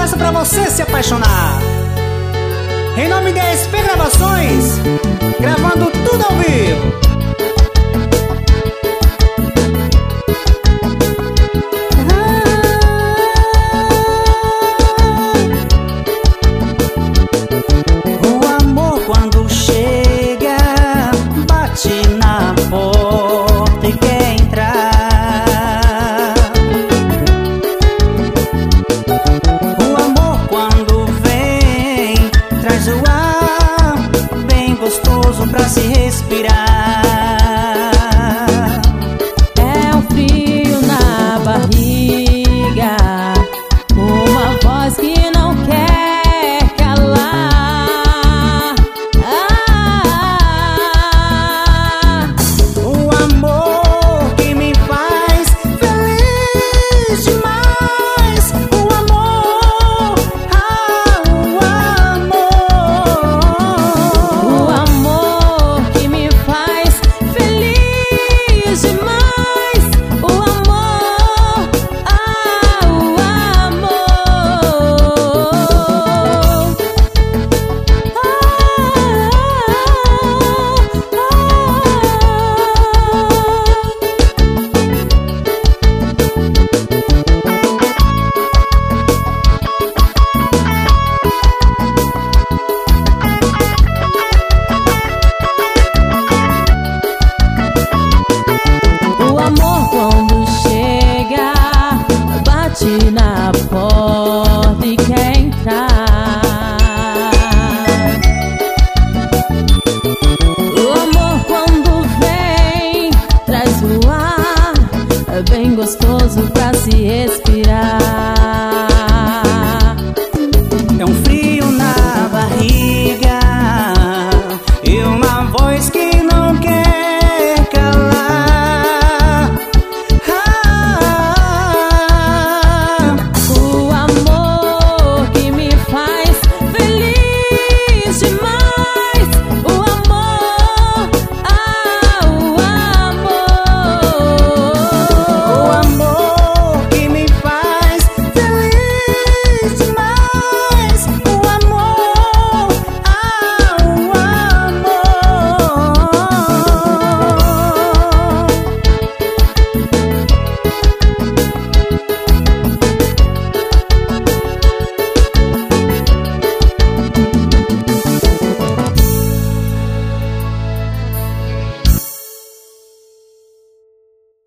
chance pra você se apaixonar. Em nome da SP Gravações, gravando tudo ao vivo. Pra se respirar. É um frio na barriga, uma voz que não quer calar. O amor que me faz feliz demais. O amor, o amor. O amor que me faz feliz demais. O amor, o amor. O amor quando chega, bate na porta e quer entrar. O amor quando vem, traz o ar bem gostoso pra se respirar.